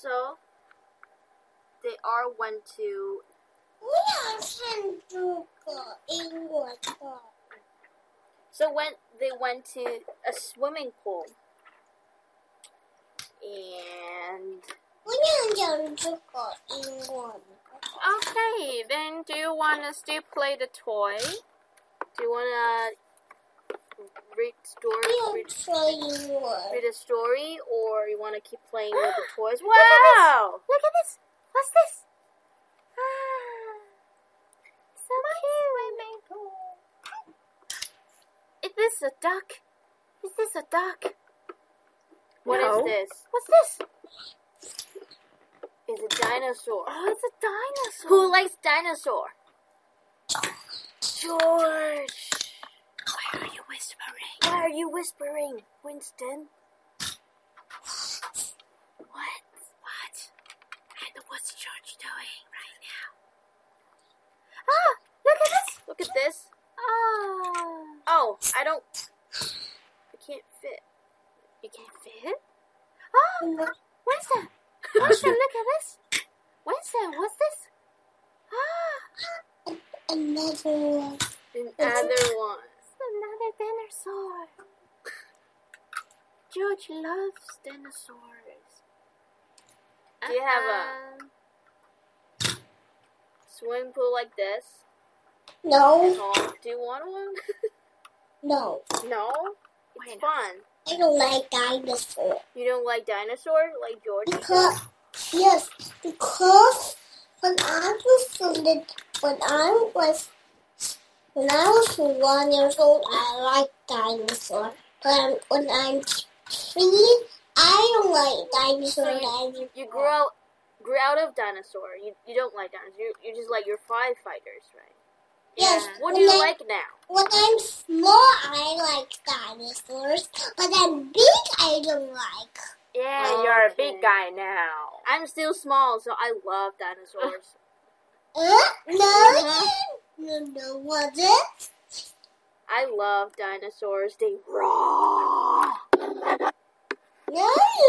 also, they all went to... So when they went to a swimming pool. And... Okay, then do you want to still play the toy? Do you want to read a story, or you want to keep playing with the toys? Wow! Look at this! What's this? So cute! Is this a duck? Is this a duck? What is this? What's this? It's a dinosaur. Oh, it's a dinosaur. Who likes dinosaur? George! Why are you whispering? Why are you whispering, Winston? What? And what's George doing right now? Ah! Look at this! Look at this. Oh, I can't fit. You can't fit? Oh, Winston! Winston, look at this! Winston, what's this? Another one. Another dinosaur. George loves dinosaurs. Do you have a swimming pool like this? No. Do you want one? No. No? It's fun. I don't like dinosaurs. You don't like dinosaurs like George? Because when I was 1 year old, I like dinosaurs. But when I'm 3, I don't like dinosaurs anymore. You grew out of dinosaur. You don't like dinosaurs. You just like your firefighters, right? Yes. What do you like now? When I'm small, I like dinosaurs. But I'm big, I don't like. Yeah, you're a big guy now. I'm still small, so I love dinosaurs. No, was it? I love dinosaurs. They roar. No,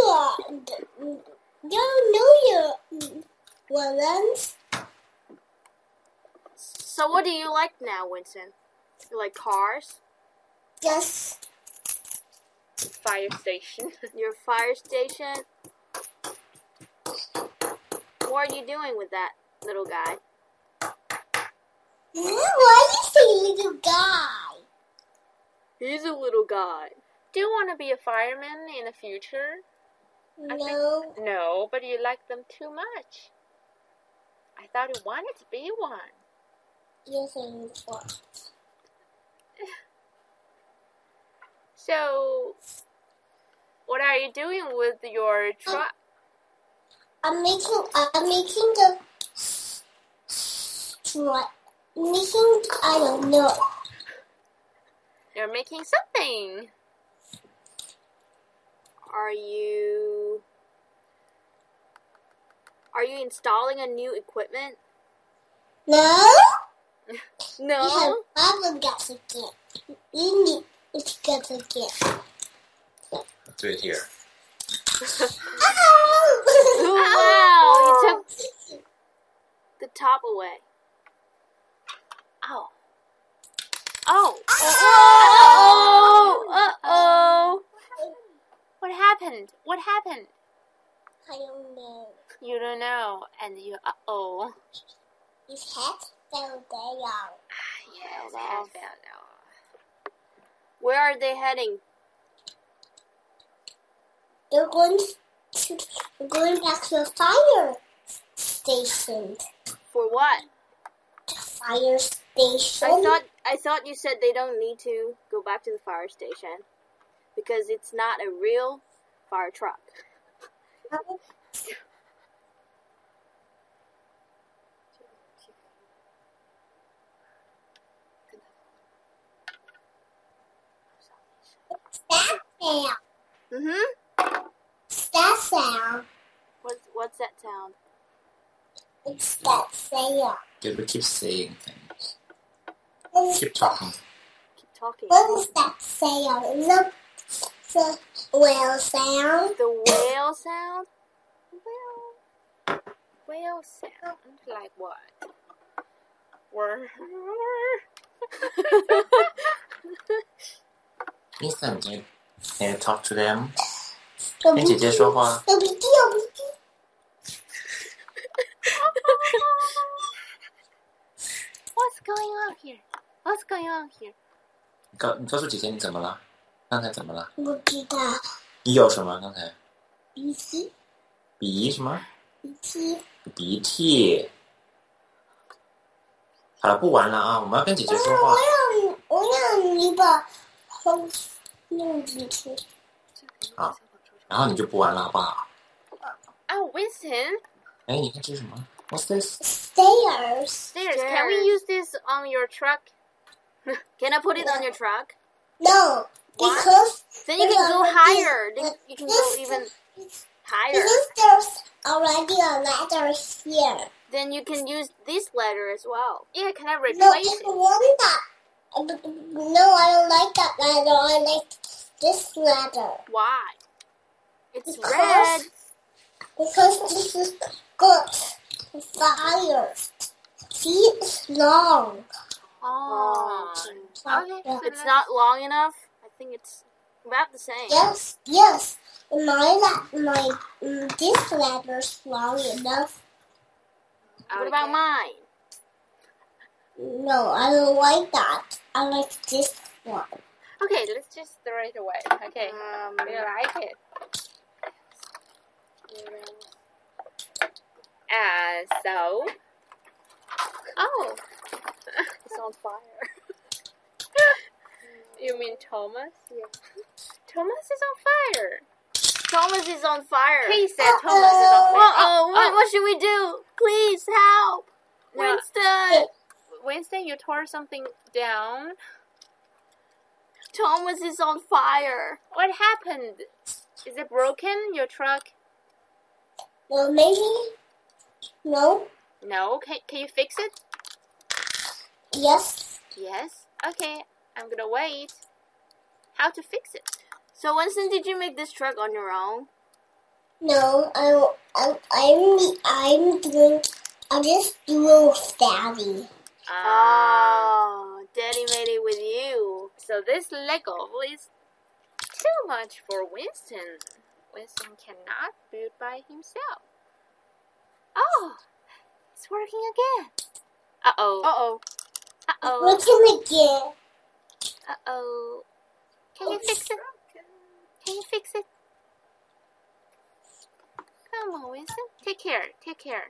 you wasn't. So what do you like now, Winston? You like cars? Yes. Fire station. Your fire station? What are you doing with that little guy? Why you say little guy? He's a little guy. Do you want to be a fireman in the future? No. No, but you like them too much. I thought you wanted to be one. Yes, I was. So, what are you doing with your truck? I'm making the strut. I don't know. You're making something. Are you installing a new equipment? No. No. We have problem gas again. We need to get again. Let's do it here. Wow! You took the top away. Oh. Oh. Uh-oh. What happened? What happened? I don't know. You don't know. And you, uh-oh. His head fell down. Yes, his head fell down. Where are they heading? They're going back to the fire station. For what? The fire station. I thought you said they don't need to go back to the fire station because it's not a real fire truck. That sound. Mm-hmm. That sound. What's that sound? It's that sound. Good, but keep saying things. Keep talking. Keep talking. What is that sound? The whale sound. The whale sound? Well, whale sound. Like what? Whir. Ethan, can you talk to them? 跟姐姐说话。 What's going on here? What's going on here? 你告诉姐姐你怎么了？刚才怎么了？ 不知道。 你有什么？刚才？ 鼻涕。 鼻什么？ 鼻涕。 鼻涕。好了，不玩了啊！我们要跟姐姐说话。 我让你把风弄进去。 好，然后你就不玩了，好不好？ Oh, Winston. 哎，你看这是什么 ？What's this? Stairs. Stairs. Can we use this on your truck? Can I put it on your truck? No, Why? because Then you can go higher. Then you can go this- even higher. because there's already a ladder here. Then you can use this ladder as well. Yeah, can I No, replace I it? want that. No, I don't like that ladder. I like this ladder. Why? It's Because- red. Because this is good fire. See, it's long. Oh. Okay. Yeah. so It's not long enough. I think it's about the same. Yes. This ladder's long enough. What about mine? No, I don't like that. I like this one. Okay, let's just throw it away. Okay. We like it. So. Oh. It's on fire. You mean Thomas? Yeah. Thomas is on fire. Thomas is on fire. He said Thomas is on fire. Uh-oh, what should we do? Please help. No. Winston. Winston, you tore something down. Thomas is on fire. What happened? Is it broken, your truck? Well, maybe. No. No. Can you fix it? Yes. Yes. Okay, I'm gonna wait. How to fix it? So Winston, did you make this truck on your own? No. I'm just doing with Daddy. Oh, Daddy made it with you. So this Lego is too much for Winston. Winston cannot build by himself. Oh, it's working again. Uh-oh. Uh-oh. Uh-oh. Working again. Uh-oh. Can you fix it? Can you fix it? Come on, Winston. Take care. Take care.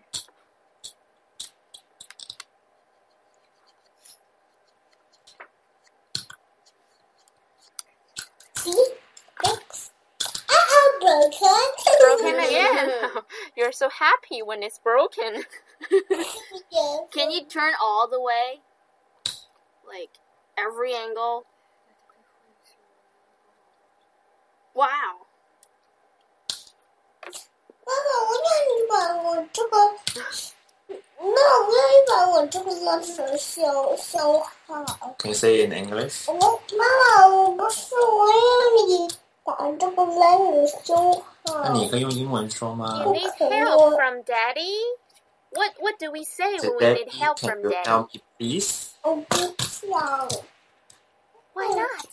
See? Fix. Broken. Broken again. You're so happy when it's broken. Yes. Can you turn all the way? Like, every angle? Wow. 妈妈，我让你把我这个，那我让你把我这个垃圾修好。 Can you say it in English? 妈妈，我不是，我让你把这个垃圾修好。 那你可以用英文说吗 You need help from Daddy? What do we say when we Daddy, need help can from you Daddy? help me, please? 我不想。 Why not?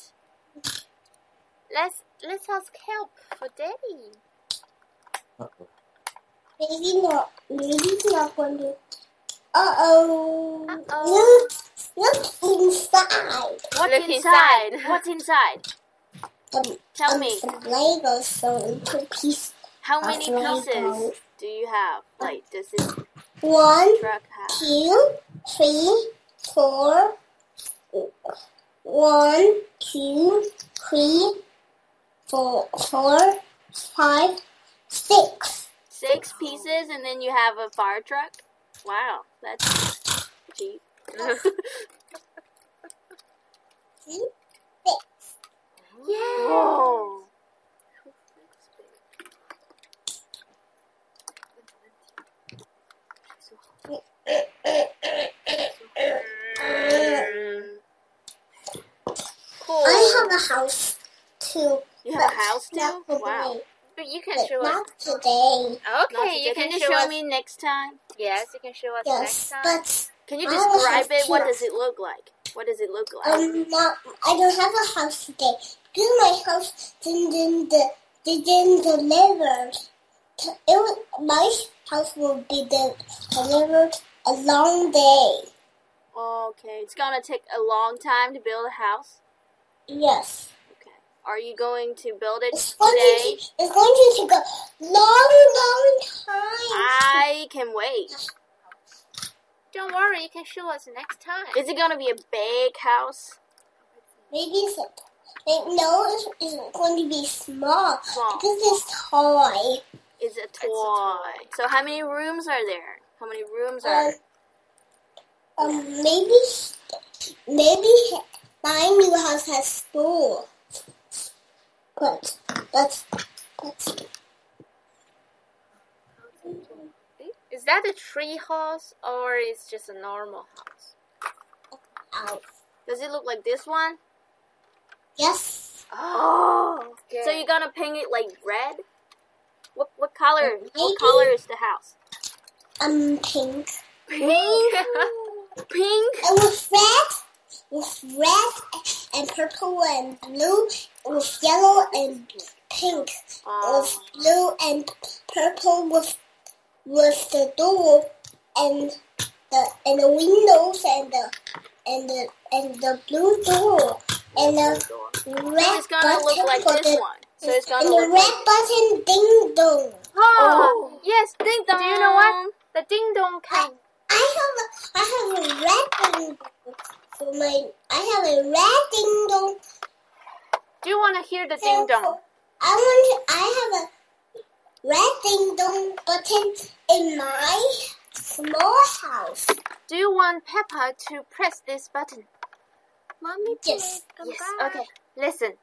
Let's ask help for Daddy. Uh-oh. Maybe not going to. Uh-oh. Uh-oh. Look inside. What's Look inside? inside. What's inside? Tell me. Some Legos so into pieces. How many Lego. pieces do you have? Like, does this 1, truck have? 2, 3, 4. 1, 2, 3, 4, 5, 6. 6 pieces, and then you have a fire truck? Wow, that's cheap. See? Yeah. Whoa. Cool. I have a house too. You have a house Not too? for Wow. me. But you can But show us. not today. Okay, you Can you show show us. me next time? Yes, you can show us next Yes, time. but Can you I will describe have it? What to. does it look like? What does it look like? Mom, I don't have a house today. Because my house didn't delivered. My house will be delivered a long day. Okay, it's gonna take a long time to build a house. Yes. Okay, are you going to build it It's going today? to take a long time. I can wait. Don't worry, you can show us next time. Is it gonna be a big house? Maybe it's going to be small. Small. Because it's toy. It's a a toy. toy. So how many rooms are there? How many rooms are? Maybe my new house has school. But let's Is that a tree house or is just a normal house? out. Does it look like this one? Yes. Oh, good. so you're gonna paint it like red? What color? Maybe. What color is the house? Pink. Pink. Pink. And with red and purple and blue, with yellow and pink, with blue and purple with the door and the windows and the blue door and the So red it's gonna look button like for this one. So it's gonna and the look like. red button ding dong. Oh, yes. Ding dong. Do you know what? The ding dong can. I have a red ding dong for my. I have a red ding dong. Do you want to hear the ding dong? I have a red ding dong button in my small house. Do you want Peppa to press this button? Mommy, Yes. Yes. Okay. Listen.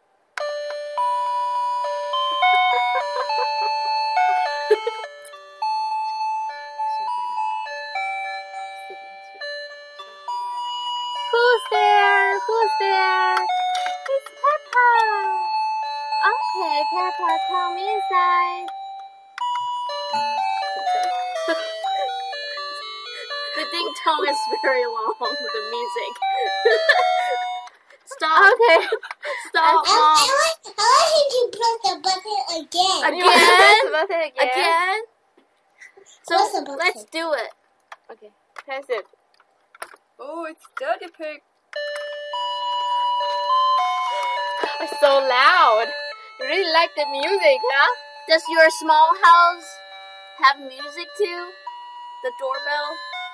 Who's there? Who's there? It's Peppa. Okay, Peppa, come inside. The ding dong is very long. The music. Stop. Okay. Stop, Mom. I want you to press the button again. You wanna press Again? the button again? Again? Press So the button. let's do it. Okay, press it. Oh, it's Dirty Pig. It's so loud. You really like the music, huh? Does your small house have music too? The doorbell?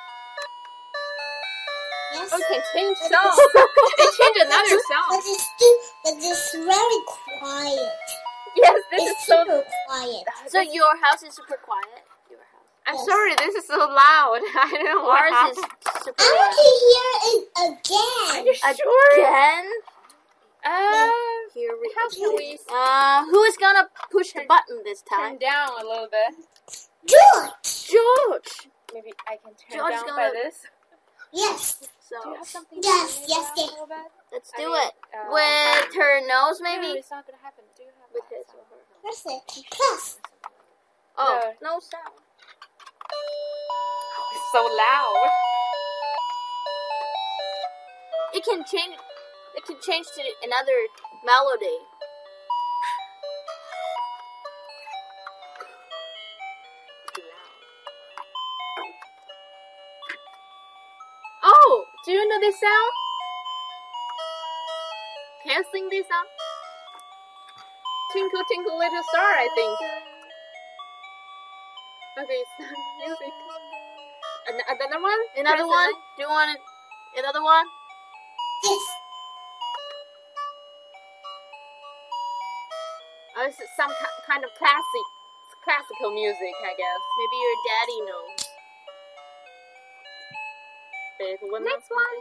Yes. Oh, you can change songs. You can change another song. But it's very quiet. Yes, this is It's so. super quiet. So your house is super quiet? Your house. I'm Yes. sorry, this is so loud. I don't know what Ours is happened. super I want loud. to hear it again. You sure? Again? Here we How can we Who is gonna push the button this turn time? down a little bit? George. George! Maybe I can turn George is down by gonna- this. Yes. So, Do you have something? Yes, to turn yes, down yes. a little bit? let's I do mean, it. With her nose, No, maybe? it's not gonna happen. Do you have With that his sound? or her. Press it. Press. Oh, no sound. It's so loud. It can change. It can change to another melody. Oh, do you know this sound? Can you sing this song? Twinkle, twinkle, little star, I think. Okay, it's not music. Another one? Another one? Do you want another one? Yes. Oh, it's some kind of classical music, I guess. Maybe your daddy knows. Next one.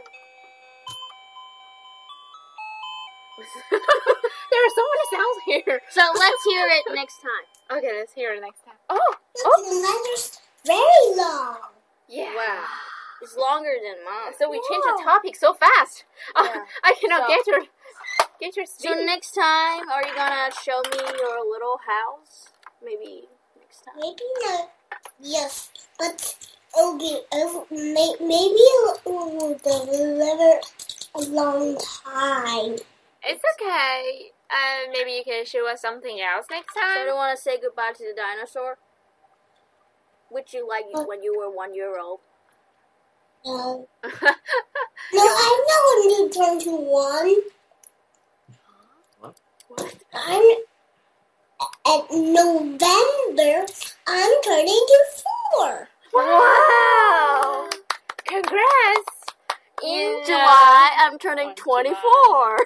There are so many sounds here. So let's hear it next time. Okay, let's hear it next time. Oh, Look, the letter's very long. yeah. Wow. It's longer than mine. So we changed the topic so fast. Yeah. I cannot So- get your So speed. next time, are you gonna show me your little house? Maybe next time. Maybe not. Yes, but okay. Maybe it will deliver a long time. It's okay. Maybe you can show us something else next So time. do you want to say goodbye to the dinosaur? Which you liked when you were 1 year old? No. No, I'm not going to turn to 1. What? I'm at November. I'm turning to 4. Wow! Congrats! In July, I'm turning 24.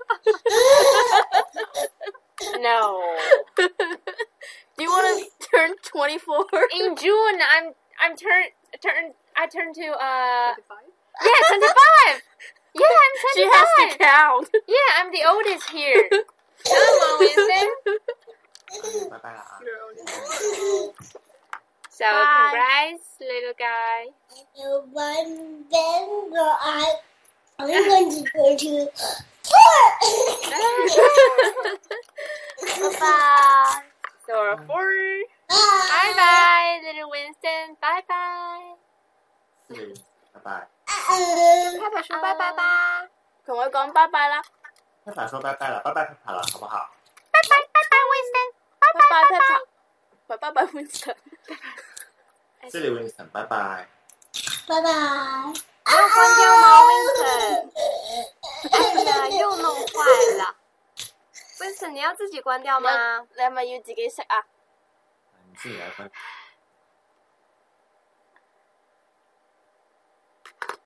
No. Do you want to turn 24? In June, I turn to 25? yeah, 25. Yeah, I'm 25. She has to count. Yeah, I'm the oldest here. Come on, Winston. 拜拜了啊。 So Bye. congrats, little guy. November, I'm going to turn to 4. Bye. So 4. Bye bye, little Winston. Bye bye. 拜拜。 爸爸说拜拜吧。 同佢講拜拜啦。 拍法说拜拜了，拜拜拍了，好不好？ 拜拜拜拜 Winston。 拜拜 Peppa。拜拜 Winston。 这里 Winston， 拜拜。 拜拜。 要关掉吗 Winston？ 哎呀，又弄坏了。Winston， 你要自己关掉吗？ 你係咪要自己識啊？ 你自己来关。